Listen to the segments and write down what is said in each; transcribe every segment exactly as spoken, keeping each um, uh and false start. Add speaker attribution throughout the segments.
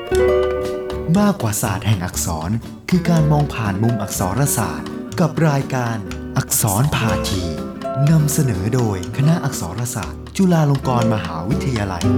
Speaker 1: มากกว่าศาสตร์แห่งอักษรคือการมองผ่านมุมอักษรศาสตร์กับรายการอักษรพาทีนำเสนอโดยคณะอักษรศาสตร์จุฬาลงกรณ์มหาวิทยาลัย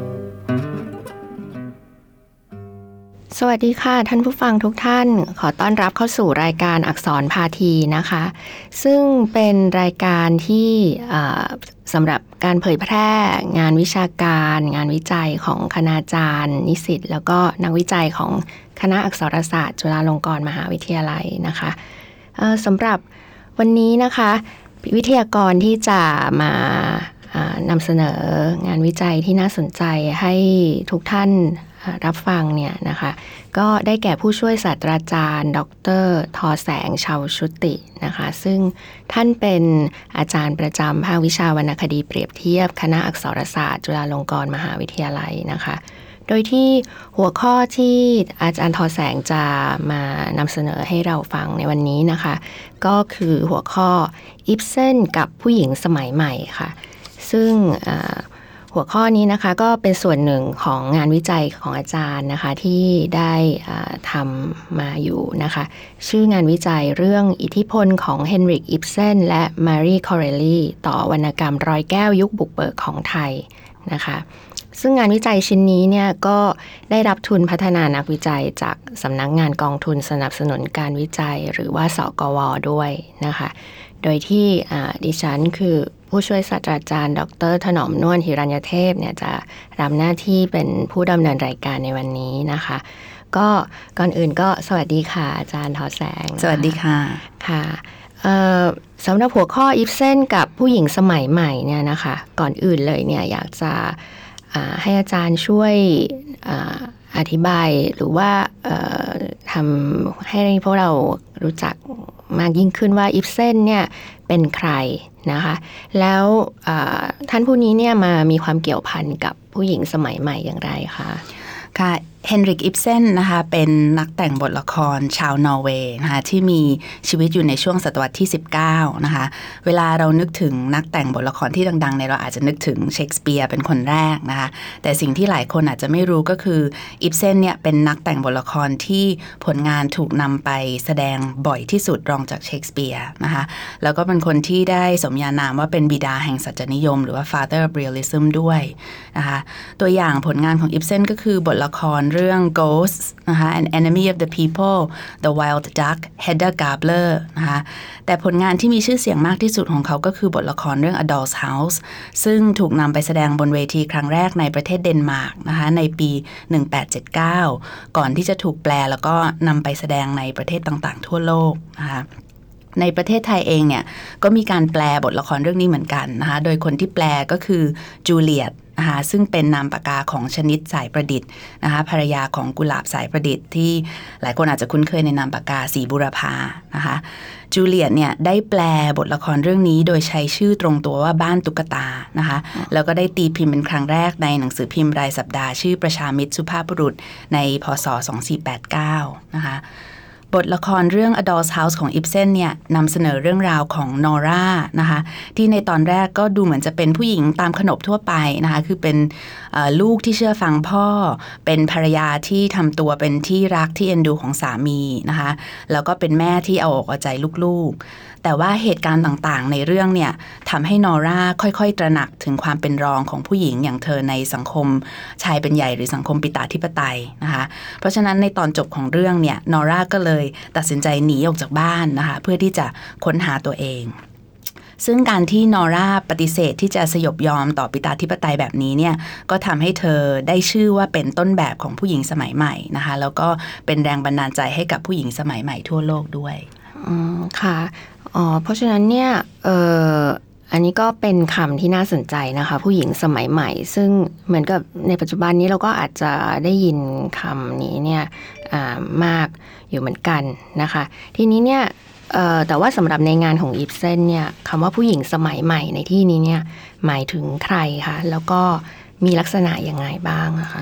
Speaker 2: สวัสดีค่ะท่านผู้ฟังทุกท่านขอต้อนรับเข้าสู่รายการอักษรพาทีนะคะซึ่งเป็นรายการที่สำหรับการเผยแพร่งานวิชาการงานวิจัยของคณาจารย์นิสิตแล้วก็นักวิจัยของคณะอักษรศาสตร์จุฬาลงกรณ์มหาวิทยาลัยนะคะสำหรับวันนี้นะคะวิทยากรที่จะมานำเสนองานวิจัยที่น่าสนใจให้ทุกท่านรับฟังเนี่ยนะคะก็ได้แก่ผู้ช่วยศาสตราจารย์ดร.ทอแสงชาวชุตินะคะซึ่งท่านเป็นอาจารย์ประจำภาควิชาวรรณคดีเปรียบเทียบคณะอักษรศาสตร์จุฬาลงกรณ์มหาวิทยาลัยนะคะโดยที่หัวข้อที่อาจารย์ทอแสงจะมานำเสนอให้เราฟังในวันนี้นะคะก็คือหัวข้ออิบเซนกับผู้หญิงสมัยใหม่ค่ะซึ่งหัวข้อนี้นะคะก็เป็นส่วนหนึ่งของงานวิจัยของอาจารย์นะคะที่ได้ทำมาอยู่นะคะชื่องานวิจัยเรื่องอิทธิพลของเฮนริกอิบเซนและมารีคอเรลลีต่อวรรณกรรมรอยแก้วยุคบุกเบิกของไทยนะคะซึ่งงานวิจัยชิ้นนี้เนี่ยก็ได้รับทุนพัฒนานักวิจัยจากสำนักงานกองทุนสนับสนุนการวิจัยหรือว่าสกว.ด้วยนะคะโดยที่ดิฉันคือผู้ช่วยศาสตราจารย์ดร.ถนอมนวลหิรัญเทพเนี่ยจะรับหน้าที่เป็นผู้ดำเนินรายการในวันนี้นะคะก็ก่อนอื่นก็สวัสดีค่ะอาจารย์ทอแสง
Speaker 3: สวัสดีค่ะ
Speaker 2: ค่ะสำหรับหัวข้ออิบเซนกับผู้หญิงสมัยใหม่เนี่ยนะคะก่อนอื่นเลยเนี่ยอยากจะให้อาจารย์ช่วยอธิบายหรือว่าทำให้พวกเรารู้จักมากยิ่งขึ้นว่าอิบเซนเนี่ยเป็นใครนะคะแล้วท่านผู้นี้เนี่ยมามีความเกี่ยวพันกับผู้หญิงสมัยใหม่อย่างไรคะ
Speaker 3: ค่ะเฮนริกอิบเซนนะคะเป็นนักแต่งบทละครชาวนอร์เวย์นะคะที่มีชีวิตอยู่ในช่วงศตวรรษที่สิบเก้านะคะเวลาเรานึกถึงนักแต่งบทละครที่ดังๆเนี่ยเราอาจจะนึกถึงเชคสเปียร์เป็นคนแรกนะคะแต่สิ่งที่หลายคนอาจจะไม่รู้ก็คืออิบเซนเนี่ยเป็นนักแต่งบทละครที่ผลงานถูกนำไปแสดงบ่อยที่สุดรองจากเชคสเปียร์นะคะแล้วก็เป็นคนที่ได้สมญานามว่าเป็นบิดาแห่งสัจจนิยมหรือว่า Father of Realism ด้วยนะคะตัวอย่างผลงานของอิบเซนก็คือบทละครเรื่อง Ghosts นะคะ An Enemy of the People The Wild Duck Hedda Gabler นะคะแต่ผลงานที่มีชื่อเสียงมากที่สุดของเขาก็คือบทละครเรื่อง A Doll's House ซึ่งถูกนำไปแสดงบนเวทีครั้งแรกในประเทศเดนมาร์กนะคะในปีหนึ่งพันแปดร้อยเจ็ดสิบเก้าก่อนที่จะถูกแปลแล้วก็นำไปแสดงในประเทศต่างๆทั่วโลกนะคะในประเทศไทยเองเนี่ยก็มีการแปลบทละครเรื่องนี้เหมือนกันนะคะโดยคนที่แปลก็คือจูเลียตนะคะซึ่งเป็นนามปากกาของชนิดสายประดิษฐ์นะคะภรรยาของกุหลาบสายประดิษฐ์ที่หลายคนอาจจะคุ้นเคยในนามปากกาสีบุรพานะคะจูเลียตเนี่ยได้แปลบทละครเรื่องนี้โดยใช้ชื่อตรงตัวว่าบ้านตุ๊กตานะคะแล้วก็ได้ตีพิมพ์เป็นครั้งแรกในหนังสือพิมพ์รายสัปดาห์ชื่อประชามิตรสุภาพบุรุษในพ.ศ. สองพันสี่ร้อยแปดสิบเก้านะคะบทละครเรื่อง A Doll's House ของอิบเซนเนี่ยนำเสนอเรื่องราวของนอร่านะคะที่ในตอนแรกก็ดูเหมือนจะเป็นผู้หญิงตามขนบทั่วไปนะคะคือเป็นลูกที่เชื่อฟังพ่อเป็นภรรยาที่ทำตัวเป็นที่รักที่เอ็นดูของสามีนะคะแล้วก็เป็นแม่ที่เอาอกเอาใจลูกๆแต่ว่าเหตุการณ์ต่างๆในเรื่องเนี่ยทำให้นอร่าค่อยๆตระหนักถึงความเป็นรองของผู้หญิงอย่างเธอในสังคมชายเป็นใหญ่หรือสังคมปิตาธิปไตยนะคะเพราะฉะนั้นในตอนจบของเรื่องเนี่ยนอร่าก็เลยตัดสินใจหนีออกจากบ้านนะคะเพื่อที่จะค้นหาตัวเองซึ่งการที่นอร่าปฏิเสธที่จะสยบยอมต่อปิตาธิปไตยแบบนี้เนี่ยก็ทำให้เธอได้ชื่อว่าเป็นต้นแบบของผู้หญิงสมัยใหม่นะคะแล้วก็เป็นแรงบันดาลใจให้กับผู้หญิงสมัยใหม่ทั่วโลกด้วย
Speaker 2: อืมค่ะอ๋อเพราะฉะนั้นเนี่ยเอ่ออันนี้ก็เป็นคำที่น่าสนใจนะคะผู้หญิงสมัยใหม่ซึ่งเหมือนกับในปัจจุบันนี้เราก็อาจจะได้ยินคำนี้เนี่ยมากอยู่เหมือนกันนะคะทีนี้เนี่ยแต่ว่าสำหรับในงานของอิบเซนเนี่ยคำว่าผู้หญิงสมัยใหม่ในที่นี้เนี่ยหมายถึงใครคะแล้วก็มีลักษณะยังไงบ้างนะคะ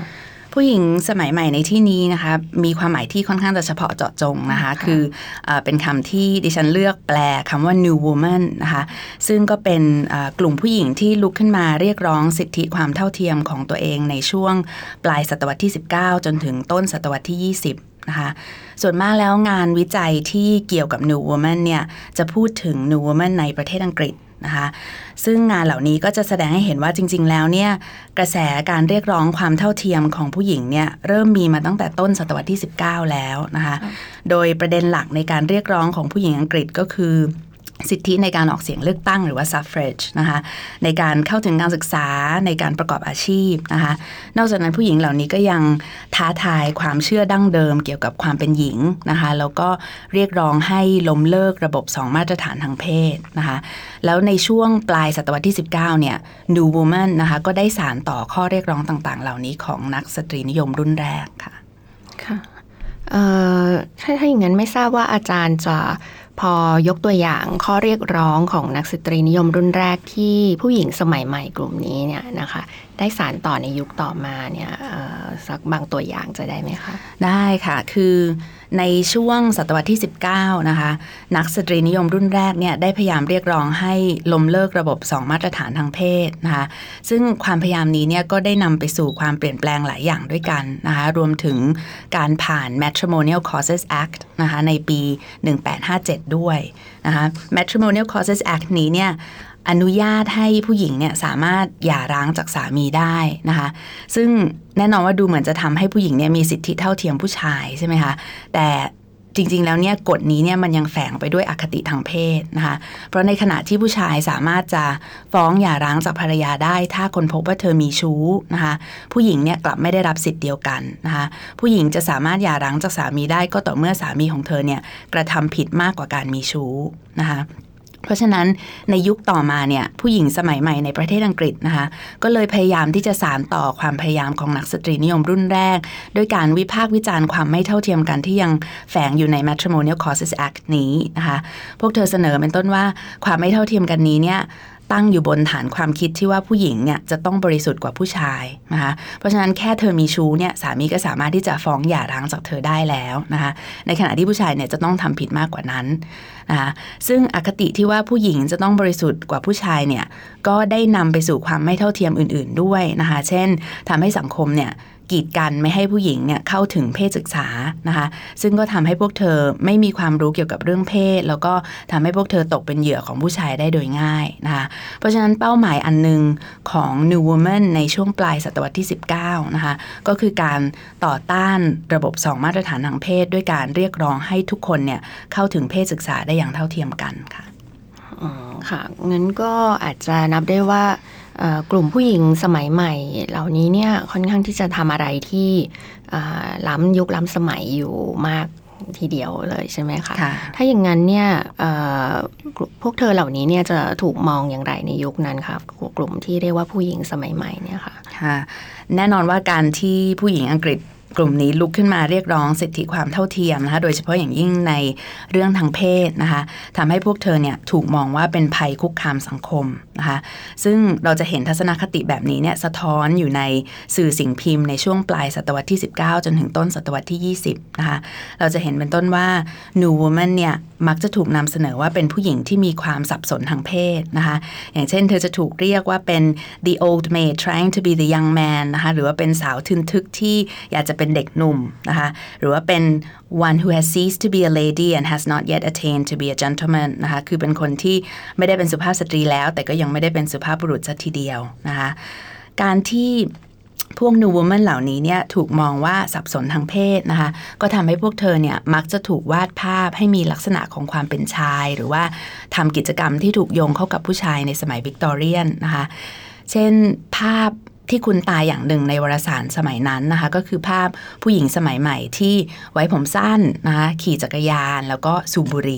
Speaker 3: ผู้หญิงสมัยใหม่ในที่นี้นะคะมีความหมายที่ค่อนข้างจะเฉพาะเจาะจงนะคะคือเอ่อเป็นคำที่ดิฉันเลือกแปลคำว่า new woman นะคะซึ่งก็เป็นเอ่อกลุ่มผู้หญิงที่ลุกขึ้นมาเรียกร้องสิทธิความเท่าเทียมของตัวเองในช่วงปลายศตวรรษที่สิบเก้าจนถึงต้นศตวรรษที่ยี่สิบนะคะส่วนมากแล้วงานวิจัยที่เกี่ยวกับ New Woman เนี่ยจะพูดถึง New Woman ในประเทศอังกฤษนะคะซึ่งงานเหล่านี้ก็จะแสดงให้เห็นว่าจริงๆแล้วเนี่ยกระแสการเรียกร้องความเท่าเทียมของผู้หญิงเนี่ยเริ่มมีมาตั้งแต่ต้นศตวรรษที่สิบเก้าแล้วนะคะโดยประเด็นหลักในการเรียกร้องของผู้หญิงอังกฤษก็คือสิทธิในการออกเสียงเลือกตั้งหรือว่า suffrage นะคะในการเข้าถึงการศึกษาในการประกอบอาชีพนะคะนอกจากนั้นผู้หญิงเหล่านี้ก็ยังท้าทายความเชื่อดั้งเดิมเกี่ยวกับความเป็นหญิงนะคะแล้วก็เรียกร้องให้ล้มเลิกระบบสองมาตรฐานทางเพศนะคะแล้วในช่วงปลายศตวรรษที่สิบเก้าเนี่ย New Woman นะคะก็ได้สานต่อข้อเรียกร้องต่างๆเหล่านี้ของนักสตรีนิยมรุ่นแรกค่ะ
Speaker 2: ค่ะเอ่อถ้าถ้าอย่างนั้นไม่ทราบว่าอาจารย์จะพอยกตัวอย่างข้อเรียกร้องของนักสตรีนิยมรุ่นแรกที่ผู้หญิงสมัยใหม่กลุ่มนี้เนี่ยนะคะได้สานต่อในยุคต่อมาเนี่ยสักบางตัวอย่างจะได้ไหมคะ
Speaker 3: ได้ค่ะคือในช่วงศตวรรษที่สิบเก้านะคะนักสตรีนิยมรุ่นแรกเนี่ยได้พยายามเรียกร้องให้ล้มเลิกระบบสองมาตรฐานทางเพศนะคะซึ่งความพยายามนี้เนี่ยก็ได้นำไปสู่ความเปลี่ยนแปลงหลายอย่างด้วยกันนะคะรวมถึงการผ่าน Matrimonial Causes Act นะคะในปีหนึ่งพันแปดร้อยห้าสิบเจ็ดด้วยนะคะ Matrimonial Causes Act นี้เนี่ยอนุญาตให้ผู้หญิงเนี่ยสามารถหย่าร้างจากสามีได้นะคะซึ่งแน่นอนว่าดูเหมือนจะทำให้ผู้หญิงเนี่ยมีสิทธิเท่าเทียมผู้ชายใช่ไหมคะแต่จริงๆแล้วเนี่ยกฎนี้เนี่ยมันยังแฝงไปด้วยอคติทางเพศนะคะเพราะในขณะที่ผู้ชายสามารถจะฟ้องหย่าร้างจากภรรยาได้ถ้าคนพบว่าเธอมีชู้นะคะผู้หญิงเนี่ยกลับไม่ได้รับสิทธิ์เดียวกันนะคะผู้หญิงจะสามารถหย่าร้างจากสามีได้ก็ต่อเมื่อสามีของเธอเนี่ยกระทำผิดมากกว่าการมีชู้นะคะเพราะฉะนั้นในยุคต่อมาเนี่ยผู้หญิงสมัยใหม่ในประเทศอังกฤษนะคะก็เลยพยายามที่จะสานต่อความพยายามของนักสตรีนิยมรุ่นแรกด้วยการวิพากษ์วิจารณ์ความไม่เท่าเทียมกันที่ยังแฝงอยู่ใน Matrimonial Causes Act นี้นะคะพวกเธอเสนอเป็นต้นว่าความไม่เท่าเทียมกันนี้เนี่ยตั้งอยู่บนฐานความคิดที่ว่าผู้หญิงเนี่ยจะต้องบริสุทธิ์กว่าผู้ชายนะคะเพราะฉะนั้นแค่เธอมีชู้เนี่ยสามีก็สามารถที่จะฟ้องหย่าร้างจากเธอได้แล้วนะคะในขณะที่ผู้ชายเนี่ยจะต้องทำผิดมากกว่านั้นนะคะซึ่งอคติที่ว่าผู้หญิงจะต้องบริสุทธิ์กว่าผู้ชายเนี่ยก็ได้นำไปสู่ความไม่เท่าเทียมอื่นๆด้วยนะคะเช่นทำให้สังคมเนี่ยกีดกันไม่ให้ผู้หญิงเนี่ยเข้าถึงเพศศึกษานะคะซึ่งก็ทำให้พวกเธอไม่มีความรู้เกี่ยวกับเรื่องเพศแล้วก็ทำให้พวกเธอตกเป็นเหยื่อของผู้ชายได้โดยง่ายนะคะเพราะฉะนั้นเป้าหมายอันนึงของ New Woman ในช่วงปลายศตวรรษที่สิบเก้านะคะก็คือการต่อต้านระบบสองมาตรฐานทางเพศด้วยการเรียกร้องให้ทุกคนเนี่ยเข้าถึงเพศศึกษาได้อย่างเท่าเทียมกันค่ะ
Speaker 2: อ๋อค่ะงั้นก็อาจจะนับได้ว่ากลุ่มผู้หญิงสมัยใหม่เหล่านี้เนี่ยค่อนข้างที่จะทำอะไรที่ล้ำยุคล้ำสมัยอยู่มากทีเดียวเลยใช่ไหมคะถ้าอย่างนั้นเนี่ยพวกเธอเหล่านี้เนี่ยจะถูกมองอย่างไรในยุคนั้นคะกลุ่มที่เรียกว่าผู้หญิงสมัยใหม่เนี่ยค่ะ
Speaker 3: ค่ะแน่นอนว่าการที่ผู้หญิงอังกฤษกลุ่มนี้ลุกขึ้นมาเรียกร้องสิทธิความเท่าเทียมนะคะโดยเฉพาะอย่างยิ่งในเรื่องทางเพศนะคะทำให้พวกเธอเนี่ยถูกมองว่าเป็นภัยคุกคามสังคมนะคะซึ่งเราจะเห็นทัศนคติแบบนี้เนี่ยสะท้อนอยู่ในสื่อสิ่งพิมพ์ในช่วงปลายศตวรรษที่สิบเก้าจนถึงต้นศตวรรษที่ยี่สิบนะคะเราจะเห็นเป็นต้นว่า New Woman เนี่ยมักจะถูกนำเสนอว่าเป็นผู้หญิงที่มีความสับสนทางเพศนะคะอย่างเช่นเธอจะถูกเรียกว่าเป็น the old maid trying to be the young man นะคะหรือว่าเป็นสาวทึนทึกที่อยากจะเป็นเด็กหนุ่มนะคะหรือว่าเป็น one who has ceased to be a lady and has not yet attained to be a gentleman นะคะคือเป็นคนที่ไม่ได้เป็นสุภาพสตรีแล้วแต่ก็ยังไม่ได้เป็นสุภาพบุรุษสักทีเดียวนะคะการที่พวก New Woman เหล่านี้เนี่ยถูกมองว่าสับสนทางเพศนะคะก็ทำให้พวกเธอเนี่ยมักจะถูกวาดภาพให้มีลักษณะของความเป็นชายหรือว่าทำกิจกรรมที่ถูกโยงเข้ากับผู้ชายในสมัยวิกตอเรียนนะคะเช่นภาพที่คุ้นตาอย่างหนึ่งในวารสารสมัยนั้นนะคะก็คือภาพผู้หญิงสมัยใหม่ที่ไว้ผมสั้นนะคะขี่จักรยานแล้วก็สูบบุหรี่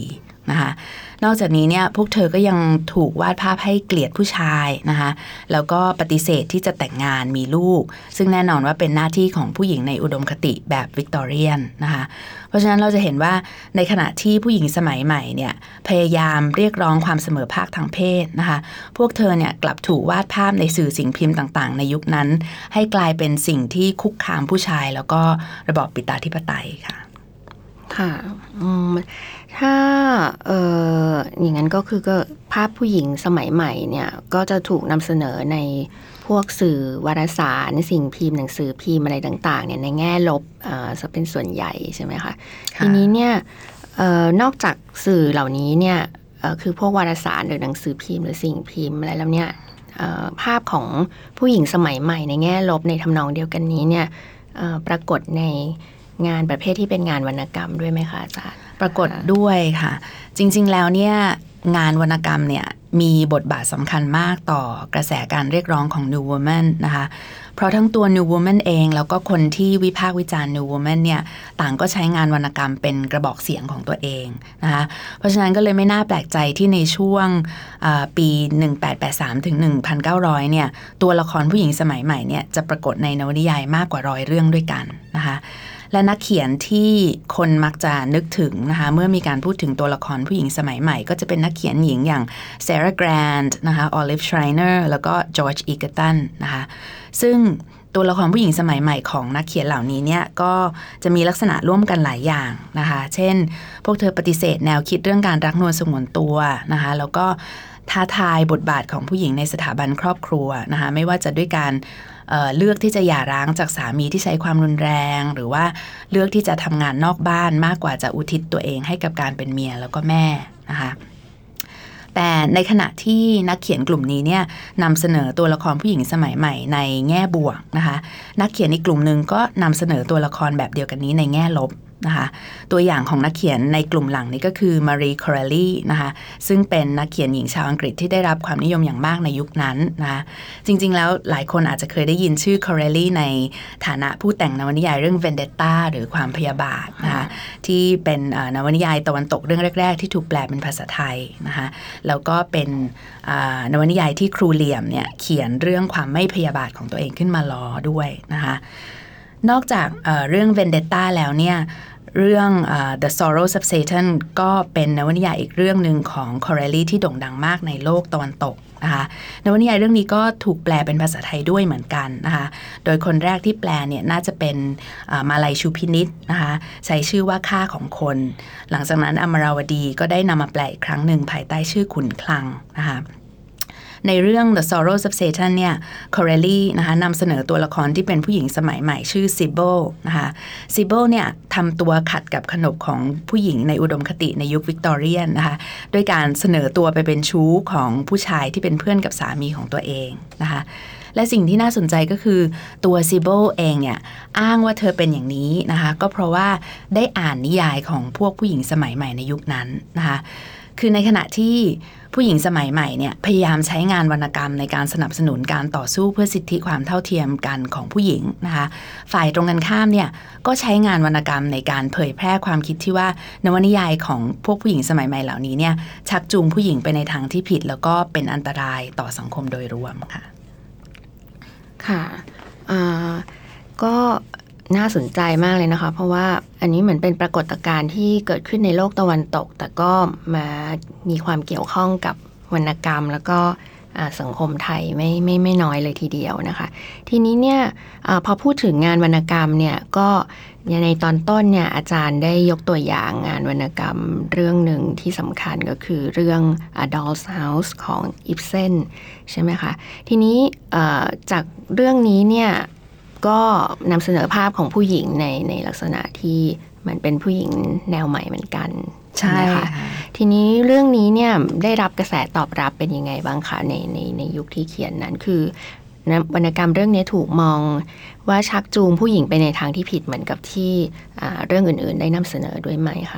Speaker 3: นะคะนอกจากนี้เนี่ยพวกเธอก็ยังถูกวาดภาพให้เกลียดผู้ชายนะคะแล้วก็ปฏิเสธที่จะแต่งงานมีลูกซึ่งแน่นอนว่าเป็นหน้าที่ของผู้หญิงในอุดมคติแบบวิกตอเรียนนะคะเพราะฉะนั้นเราจะเห็นว่าในขณะที่ผู้หญิงสมัยใหม่เนี่ยพยายามเรียกร้องความเสมอภาคทางเพศนะคะพวกเธอเนี่ยกลับถูกวาดภาพในสื่อสิ่งพิมพ์ต่างๆในยุคนั้นให้กลายเป็นสิ่งที่คุกคามผู้ชายแล้วก็ระบอบปิตาธิปไตยค่ะ
Speaker 2: ค่ะอืมถ้าเอออย่างนั้นก็คือก็ภาพผู้หญิงสมัยใหม่เนี่ยก็จะถูกนำเสนอในพวกสื่อวารสารสิ่งพิมพ์หนังสือพิมพ์อะไรต่างๆเนี่ยในแง่ลบอ่าจะเป็นส่วนใหญ่ใช่ไหมคะทีนี้เนี่ยเอ่อนอกจากสื่อเหล่านี้เนี่ยเอ่อคือพวกวารสารหรือหนังสือพิมพ์หรือสิ่งพิมพ์อะไรแล้วเนี่ยเอ่อภาพของผู้หญิงสมัยใหม่ในแง่ลบในทำนองเดียวกันนี้เนี่ยเอ่อปรากฏในงานประเภทที่เป็นงานวรรณกรรมด้วยไหมคะอาจารย์
Speaker 3: ปรากฏด้วยค่ะจริงๆแล้วเนี่ยงานวรรณกรรมเนี่ยมีบทบาทสำคัญมากต่อกระแสการเรียกร้องของ New Woman นะคะเพราะทั้งตัว New Woman เองแล้วก็คนที่วิพากษ์วิจารณ์ New Woman เนี่ยต่างก็ใช้งานวรรณกรรมเป็นกระบอกเสียงของตัวเองนะคะเพราะฉะนั้นก็เลยไม่น่าแปลกใจที่ในช่วงปีหนึ่งพันแปดร้อยแปดสิบสามถึงหนึ่งพันเก้าร้อยเนี่ยตัวละครผู้หญิงสมัยใหม่เนี่ยจะปรากฏในนวนิยายมากกว่าร้อยเรื่องด้วยกันนะคะและนักเขียนที่คนมักจะนึกถึงนะคะเมื่อมีการพูดถึงตัวละครผู้หญิงสมัยใหม่ก็จะเป็นนักเขียนหญิงอย่าง Sarah Grant นะคะ Olive Schreiner แล้วก็ George Egerton นะคะซึ่งตัวละครผู้หญิงสมัยใหม่ของนักเขียนเหล่านี้เนี่ยก็จะมีลักษณะร่วมกันหลายอย่างนะคะเช่นพวกเธอปฏิเสธแนวคิดเรื่องการรักนวลสงวนตัวนะคะแล้วก็ท้าทายบทบาทของผู้หญิงในสถาบันครอบครัวนะคะไม่ว่าจะด้วยการเอ่อเลือกที่จะหย่าร้างจากสามีที่ใช้ความรุนแรงหรือว่าเลือกที่จะทำงานนอกบ้านมากกว่าจะอุทิศตัวเองให้กับการเป็นเมียแล้วก็แม่นะคะแต่ในขณะที่นักเขียนกลุ่มนี้เนี่ยนำเสนอตัวละครผู้หญิงสมัยใหม่ในแง่บวกนะคะนักเขียนอีกกลุ่มหนึ่งก็นำเสนอตัวละครแบบเดียวกันนี้ในแง่ลบนะคะตัวอย่างของนักเขียนในกลุ่มหลังนี้ก็คือมารีคอเรลลี่นะคะซึ่งเป็นนักเขียนหญิงชาวอังกฤษที่ได้รับความนิยมอย่างมากในยุคนั้นนะคะจริงๆแล้วหลายคนอาจจะเคยได้ยินชื่อคอเรลลี่ในฐานะผู้แต่งนวนิยายเรื่อง Vendetta หรือความพยาบาทนะคะที่เป็นนวนิยายตะวันตกเรื่องแรกๆที่ถูกแปลเป็นภาษาไทยนะคะแล้วก็เป็นนวนิยายที่ครูเหลี่ยมเนี่ยเขียนเรื่องความไม่พยาบาทของตัวเองขึ้นมาล้อด้วยนะคะนอกจากเอ่อเรื่อง Vendetta แล้วเนี่ยเรื่อง uh, The Sorrows of Satan ก็เป็นนวนิยายอีกเรื่องหนึ่งของ Corelli ที่โด่งดังมากในโลกตะวันตกนะคะนวนิยายเรื่องนี้ก็ถูกแปลเป็นภาษาไทยด้วยเหมือนกันนะคะโดยคนแรกที่แปลเนี่ยน่าจะเป็นมาลัยชูพินิชนะคะใช้ชื่อว่าค่าของคนหลังจากนั้นอมราวดีก็ได้นำมาแปลอีกครั้งหนึ่งภายใต้ชื่อขุนคลังนะคะในเรื่อง The Sorrows of Satan เนี่ย Corelli นะคะนำเสนอตัวละครที่เป็นผู้หญิงสมัยใหม่ชื่อ Sybil นะคะ Sybil เนี่ยทำตัวขัดกับขนบของผู้หญิงในอุดมคติในยุควิกตอเรียนนะคะด้วยการเสนอตัวไปเป็นชู้ของผู้ชายที่เป็นเพื่อนกับสามีของตัวเองนะคะและสิ่งที่น่าสนใจก็คือตัว Sybil เองเนี่ยอ้างว่าเธอเป็นอย่างนี้นะคะก็เพราะว่าได้อ่านนิยายของพวกผู้หญิงสมัยใหม่ในยุคนั้นนะคะคือในขณะที่ผู้หญิงสมัยใหม่เนี่ยพยายามใช้งานวรรณกรรมในการสนับสนุนการต่อสู้เพื่อสิทธิความเท่าเทียมกันของผู้หญิงนะคะฝ่ายตรงกันข้ามเนี่ยก็ใช้งานวรรณกรรมในการเผยแพร่ความคิดที่ว่านวนิยายของพวกผู้หญิงสมัยใหม่เหล่านี้เนี่ยชักจูงผู้หญิงไปในทางที่ผิดแล้วก็เป็นอันตรายต่อสังคมโดยรวมค่ะ
Speaker 2: ค่ะอ่าก็น่าสนใจมากเลยนะคะเพราะว่าอันนี้เหมือนเป็นปรากฏการณ์ที่เกิดขึ้นในโลกตะวันตกแต่ก็มามีความเกี่ยวข้องกับวรรณกรรมแล้วก็สังคมไทยไม่ไม่ไม่น้อยเลยทีเดียวนะคะทีนี้เนี่ยอพอพูดถึงงานวรรณกรรมเนี่ยก็ในตอนต้นเนี่ยอาจารย์ได้ยกตัวอย่างงานวรรณกรรมเรื่องหนึ่งที่สำคัญก็คือเรื่อง A Doll's House ของอิบเซนใช่ไหมคะทีนี้จากเรื่องนี้เนี่ยก็นำเสนอภาพของผู้หญิงในในลักษณะที่เหมือนเป็นผู้หญิงแนวใหม่เหมือนกันใช่ไหมคะทีนี้เรื่องนี้เนี่ยได้รับกระแสตอบรับเป็นยังไงบ้างคะในในในยุคที่เขียนนั้นคือวรรณกรรมเรื่องนี้ถูกมองว่าชักจูงผู้หญิงไปในทางที่ผิดเหมือนกับที่เรื่องอื่นๆได้นำเสนอด้วยไหมคะ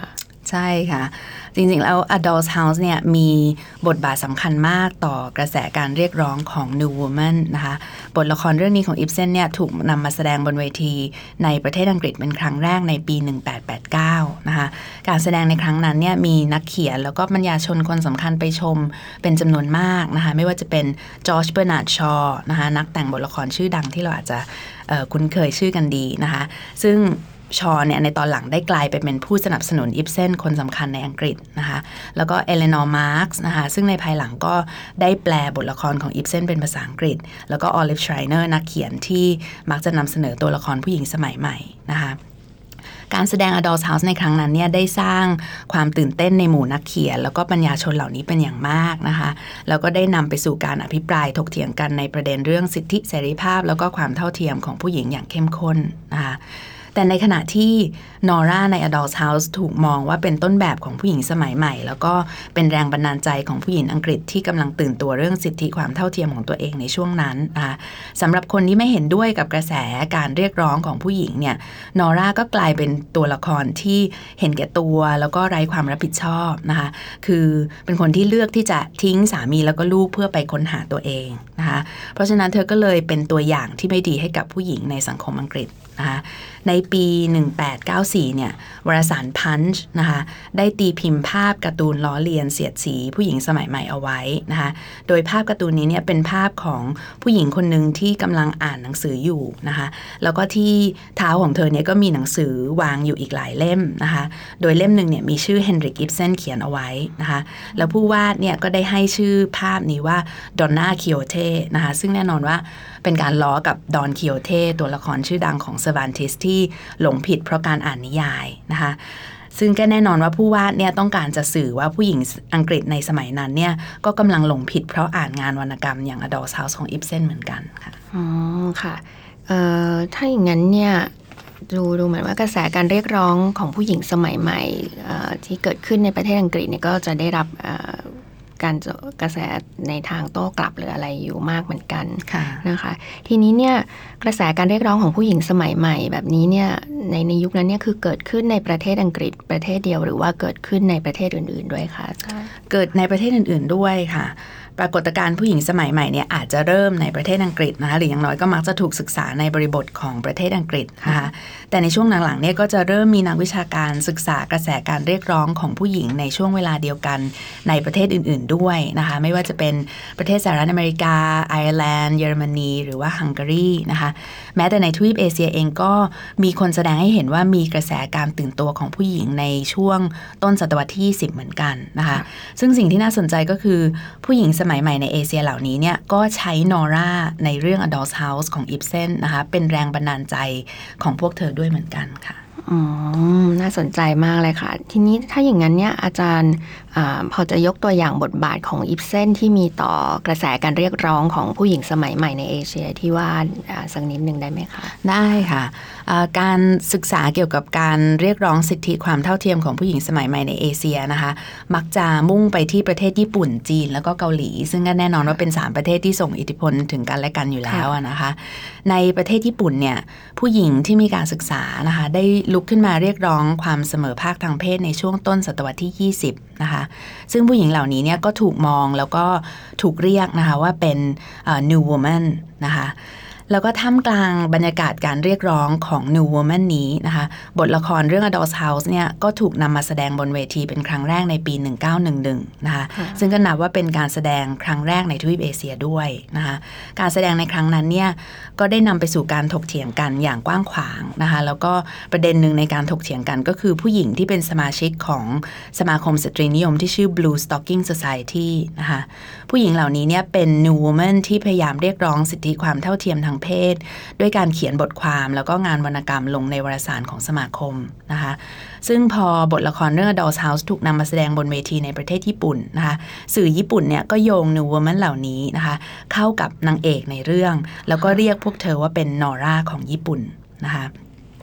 Speaker 3: ใช่ค่ะจริงๆแล้ว A Doll's House เนี่ยมีบทบาทสำคัญมากต่อกระแสการเรียกร้องของ New Woman นะคะบทละครเรื่องนี้ของอิบเซนเนี่ยถูกนำมาแสดงบนเวทีในประเทศอังกฤษเป็นครั้งแรกในปีหนึ่งพันแปดร้อยแปดสิบเก้านะคะการแสดงในครั้งนั้นเนี่ยมีนักเขียนแล้วก็บรรยายชนคนสำคัญไปชมเป็นจำนวนมากนะคะไม่ว่าจะเป็นจอร์จ เบอร์นาร์ด ชอว์นะคะนักแต่งบทละครชื่อดังที่เราอาจจะคุ้นเคยชื่อกันดีนะคะซึ่งชอเนี่ยในตอนหลังได้กลายไปเป็นผู้สนับสนุนอิบเซนคนสำคัญในอังกฤษนะคะแล้วก็เอเลนอร์มาร์กส์นะคะซึ่งในภายหลังก็ได้แปลบทละครของอิบเซนเป็นภาษาอังกฤษแล้วก็ออลิฟ ชไรเนอร์นักเขียนที่มักจะนำเสนอตัวละครผู้หญิงสมัยใหม่นะคะการแสดง A Doll's House ในครั้งนั้นเนี่ยได้สร้างความตื่นเต้นในหมู่นักเขียนแล้วก็ปัญญาชนเหล่านี้เป็นอย่างมากนะคะแล้วก็ได้นำไปสู่การอภิปรายถกเถียงกันในประเด็นเรื่องสิทธิเสรีภาพแล้วก็ความเท่าเทียมของผู้หญิงอย่างเข้มข้นนะคะแต่ในขณะที่นอร่าใน A Doll's House ถูกมองว่าเป็นต้นแบบของผู้หญิงสมัยใหม่แล้วก็เป็นแรงบันดาลใจของผู้หญิงอังกฤษที่กำลังตื่นตัวเรื่องสิทธิความเท่าเทียมของตัวเองในช่วงนั้นนะคะสำหรับคนที่ไม่เห็นด้วยกับกระแสการเรียกร้องของผู้หญิงเนี่ยนอร่าก็กลายเป็นตัวละครที่เห็นแก่ตัวแล้วก็ไร้ความรับผิดชอบนะคะคือเป็นคนที่เลือกที่จะทิ้งสามีแล้วก็ลูกเพื่อไปค้นหาตัวเองนะคะเพราะฉะนั้นเธอก็เลยเป็นตัวอย่างที่ไม่ดีให้กับผู้หญิงในสังคมอังกฤษนะคะในปีหนึ่งพันแปดร้อยเก้าสิบสี่เนี่ยวารสาร Punch นะคะได้ตีพิมพ์ภาพการ์ตูนล้อเลียนเสียดสีผู้หญิงสมัยใหม่เอาไว้นะคะโดยภาพการ์ตูนนี้เนี่ยเป็นภาพของผู้หญิงคนหนึ่งที่กำลังอ่านหนังสืออยู่นะคะแล้วก็ที่เท้าของเธอเนี่ยก็มีหนังสือวางอยู่อีกหลายเล่มนะคะโดยเล่มหนึ่งเนี่ยมีชื่อเฮนริก อิบเซนเขียนเอาไว้นะคะแล้วผู้วาดเนี่ยก็ได้ให้ชื่อภาพนี้ว่าดอนน่าคิโอเต้นะคะซึ่งแน่นอนว่าเป็นการล้อกับดอนคิโอเต้ตัวละครชื่อดังของเซอร์วานติสที่หลงผิดเพราะการอ่านนิยายนะคะซึ่งก็แน่นอนว่าผู้วาดเนี่ยต้องการจะสื่อว่าผู้หญิงอังกฤษในสมัยนั้นเนี่ยก็กำลังหลงผิดเพราะอ่านงานวรรณกรรมอย่าง A Doll's House ของอิบเซนเหมือนกันค่ะ
Speaker 2: อ๋อค่ะเอ่อถ้าอย่างนั้นเนี่ยดูดูเหมือนว่ากระแสการเรียกร้องของผู้หญิงสมัยใหม่ที่เกิดขึ้นในประเทศอังกฤษเนี่ยก็จะได้รับการกระแสในทางโต้กลับหรืออะไรอยู่มากเหมือนกันนะคะทีนี้เนี่ยกระแสการเรียกร้องของผู้หญิงสมัยใหม่แบบนี้เนี่ยในในยุคนั้นเนี่ยคือเกิดขึ้นในประเทศอังกฤษประเทศเดียวหรือว่าเกิดขึ้นในประเทศอื่นๆด้วยคะ
Speaker 3: เกิดในประเทศอื่นๆด้วยค่ะปรากฏการณ์ผู้หญิงสมัยใหม่เนี่ยอาจจะเริ่มในประเทศอังกฤษนะคะหรืออย่างน้อยก็มักจะถูกศึกษาในบริบทของประเทศอังกฤษนะคะแต่ในช่วงหลังๆเนี่ยก็จะเริ่มมีนักวิชาการศึกษากระแสการเรียกร้องของผู้หญิงในช่วงเวลาเดียวกันในประเทศอื่นๆด้วยนะคะไม่ว่าจะเป็นประเทศสหรัฐอเมริกาไอร์แลนด์เยอรมนีหรือว่าฮังการีนะคะแม้แต่ในทวีปเอเชียเองก็มีคนแสดงให้เห็นว่ามีกระแสการตื่นตัวของผู้หญิงในช่วงต้นศตวรรษที่ยี่สิบเหมือนกันนะคะซึ่งสิ่งที่น่าสนใจก็คือผู้หญิงสมัยใหม่ในเอเชียเหล่านี้เนี่ยก็ใช้นอร่าในเรื่อง A Doll's House ของอิบเซนนะคะเป็นแรงบันดาลใจของพวกเธอด้วยเหมือนกันค่ะ
Speaker 2: อ๋อน่าสนใจมากเลยค่ะทีนี้ถ้าอย่างนั้นเนี่ยอาจารย์อ่าพอจะยกตัวอย่างบทบาทของอิบเซนที่มีต่อกระแสการเรียกร้องของผู้หญิงสมัยใหม่ในเอเชียที่ว่าสักนิดนึงได้ไหมคะ
Speaker 3: ได้ค่ะการศึกษาเกี่ยวกับการเรียกร้องสิทธิความเท่าเทียมของผู้หญิงสมัยใหม่ในเอเชียนะคะมักจะมุ่งไปที่ประเทศญี่ปุ่นจีนแล้วก็เกาหลีซึ่งก็แน่นอนว่าเป็นสามประเทศที่ส่งอิทธิพลถึงกันและกันอยู่แล้วนะคะในประเทศญี่ปุ่นเนี่ยผู้หญิงที่มีการศึกษานะคะได้ลุกขึ้นมาเรียกร้องความเสมอภาคทางเพศในช่วงต้นศตวรรษที่ยี่สิบนะคะซึ่งผู้หญิงเหล่านี้เนี่ยก็ถูกมองแล้วก็ถูกเรียกนะคะว่าเป็น New Woman นะคะแล้วก็ท่ามกลางบรรยากาศการเรียกร้องของ New Woman นี้นะคะบทละครเรื่อง A Doll's House เนี่ยก็ถูกนำมาแสดงบนเวทีเป็นครั้งแรกในปีหนึ่งพันเก้าร้อยสิบเอ็ดนะคะซึ่งก็นับว่าเป็นการแสดงครั้งแรกในทวีปเอเชียด้วยนะคะการแสดงในครั้งนั้นเนี่ยก็ได้นำไปสู่การถกเถียงกันอย่างกว้างขวางนะคะแล้วก็ประเด็นหนึ่งในการถกเถียงกันก็คือผู้หญิงที่เป็นสมาชิกของสมาคมสตรีนิยมที่ชื่อ Blue Stocking Society นะคะผู้หญิงเหล่านี้เนี่ยเป็น New Woman ที่พยายามเรียกร้องสิทธิความเท่าเทียมทางเพศด้วยการเขียนบทความแล้วก็งานวรรณกรรมลงในวารสารของสมาคมนะคะซึ่งพอบทละครเรื่อง A Doll's House ถูกนำมาแสดงบนเวทีในประเทศญี่ปุ่นนะคะสื่อญี่ปุ่นเนี่ยก็โยง New Woman เหล่านี้นะคะเข้ากับนางเอกในเรื่องแล้วก็เรียกพวกเธอว่าเป็นนอร่าของญี่ปุ่นนะคะ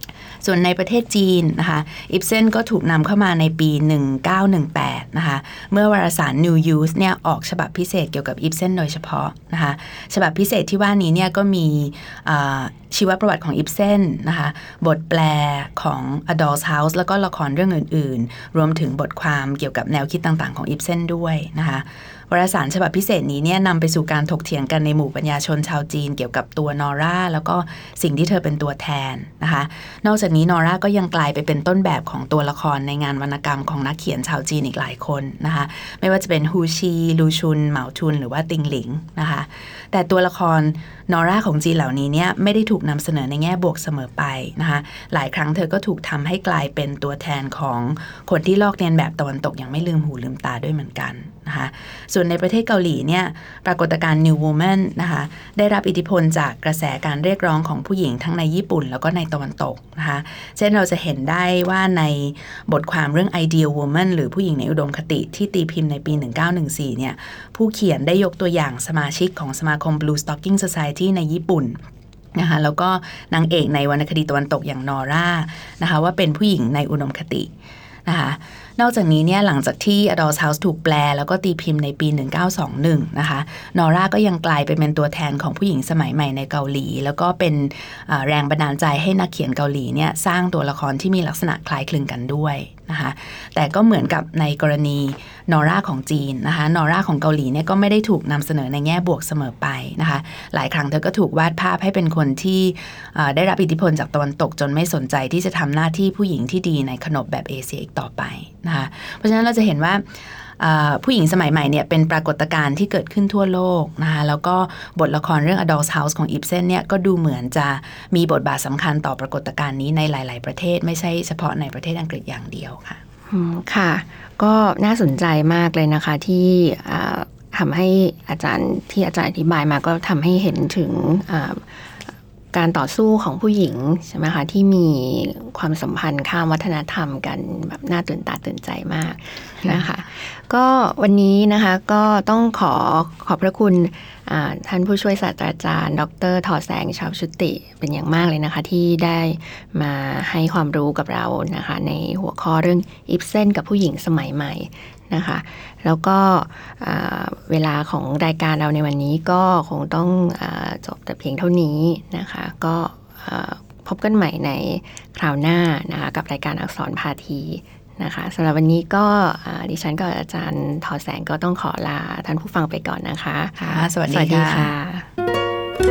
Speaker 3: ส่วนในประเทศจีนนะคะอิบเซนก็ถูกนำเข้ามาในปีหนึ่งเก้าหนึ่งแปดนะคะเมื่อวารสาร New Youth เนี่ยออกฉบับพิเศษเกี่ยวกับอิบเซนโดยเฉพาะนะคะฉบับพิเศษที่ว่านี้เนี่ยก็มีชีวประวัติของอิบเซนนะคะบทแปลของ A Doll's House แล้วก็ละครเรื่องอื่นๆรวมถึงบทความเกี่ยวกับแนวคิดต่างๆของอิบเซนด้วยนะคะวารสารฉบับพิเศษนี้เนี่ยนำไปสู่การถกเถียงกันในหมู่ปัญญาชนชาวจีนเกี่ยวกับตัวนอร่าแล้วก็สิ่งที่เธอเป็นตัวแทนนะคะนอกจากนี้นอร่าก็ยังกลายไปเป็นต้นแบบของตัวละครในงานวรรณกรรมของนักเขียนชาวจีนอีกหลายคนนะคะไม่ว่าจะเป็นฮูชีลูชุนเหมาชุนหรือว่าติงหลิงนะคะแต่ตัวละครนอร่าของจีนเหล่านี้เนี่ยไม่ได้ถูกนำเสนอในแง่บวกเสมอไปนะคะหลายครั้งเธอก็ถูกทำให้กลายเป็นตัวแทนของคนที่ลอกเลียนแบบตะวันตกอย่างไม่ลืมหูลืมตาด้วยเหมือนกันนะคะส่วนในประเทศเกาหลีเนี่ยปรากฏการณ์ New Woman นะคะได้รับอิทธิพลจากกระแสการเรียกร้องของผู้หญิงทั้งในญี่ปุ่นแล้วก็ในตะวันตกนะคะเช่นเราจะเห็นได้ว่าในบทความเรื่อง Ideal Woman หรือผู้หญิงในอุดมคติที่ตีพิมพ์ในปีหนึ่งเก้าหนึ่งสี่เนี่ยผู้เขียนได้ยกตัวอย่างสมาชิกของสมาคม Blue Stocking Society ในญี่ปุ่นนะคะแล้วก็นางเอกในวรรณคดีตะวันตกอย่างนอร่านะคะว่าเป็นผู้หญิงในอุดมคตินะคะนอกจากนี้เนี่ยหลังจากที่ A Doll's House ถูกแปลแล้วก็ตีพิมพ์ในปีหนึ่งเก้าสองหนึ่งนะคะนอร่าก็ยังกลายไปเป็นตัวแทนของผู้หญิงสมัยใหม่ในเกาหลีแล้วก็เป็นแรงบันดาลใจให้นักเขียนเกาหลีเนี่ยสร้างตัวละครที่มีลักษณะคล้ายคลึงกันด้วยนะคะแต่ก็เหมือนกับในกรณีนอร่าของจีนนะคะนอร่าของเกาหลีเนี่ยก็ไม่ได้ถูกนำเสนอในแง่บวกเสมอไปนะคะหลายครั้งเธอก็ถูกวาดภาพให้เป็นคนที่ได้รับอิทธิพลจากตะวันตกจนไม่สนใจที่จะทำหน้าที่ผู้หญิงที่ดีในขนบแบบเอเชียอีกต่อไปนะคะเพราะฉะนั้นเราจะเห็นว่าผู้หญิงสมัยใหม่เนี่ยเป็นปรากฏการณ์ที่เกิดขึ้นทั่วโลกนะคะแล้วก็บทละครเรื่อง A Doll's House ของอิบเซนเนี่ยก็ดูเหมือนจะมีบทบาทสำคัญต่อปรากฏการณ์นี้ในหลายๆประเทศไม่ใช่เฉพาะในประเทศอังกฤษอย่างเดียวค่ะ
Speaker 2: ค่ะก็น่าสนใจมากเลยนะคะที่ทำให้อาจารย์ที่อาจารย์อธิบายมาก็ทำให้เห็นถึงการต่อสู้ของผู้หญิงใช่ไหมคะที่มีความสัมพันธ์ข้ามวัฒนธรรมกันแบบน่าตื่นตาตื่นใจมากนะคะก็วันนี้นะคะก็ต้องขอขอบพระคุณท่านผู้ช่วยศาสตราจารย์ดร.ทอแสงชาวชุติเป็นอย่างมากเลยนะคะที่ได้มาให้ความรู้กับเรานะคะในหัวข้อเรื่องอิบเซนกับผู้หญิงสมัยใหม่นะคะแล้วก็เวลาของรายการเราในวันนี้ก็คงต้องจบแต่เพียงเท่านี้นะคะก็พบกันใหม่ในคราวหน้านะคะกับรายการอักษรพาทีนะคะสำหรับวันนี้ก็ดิฉันกับอาจารย์ทอแสงก็ต้องขอลาท่านผู้ฟังไปก่อนนะคะ
Speaker 3: ค่ะสวัสดีค่ะ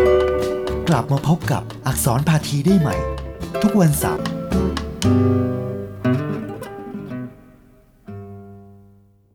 Speaker 1: กลับมาพบกับอักษรพาทีได้ใหม่ทุกวันเสาร์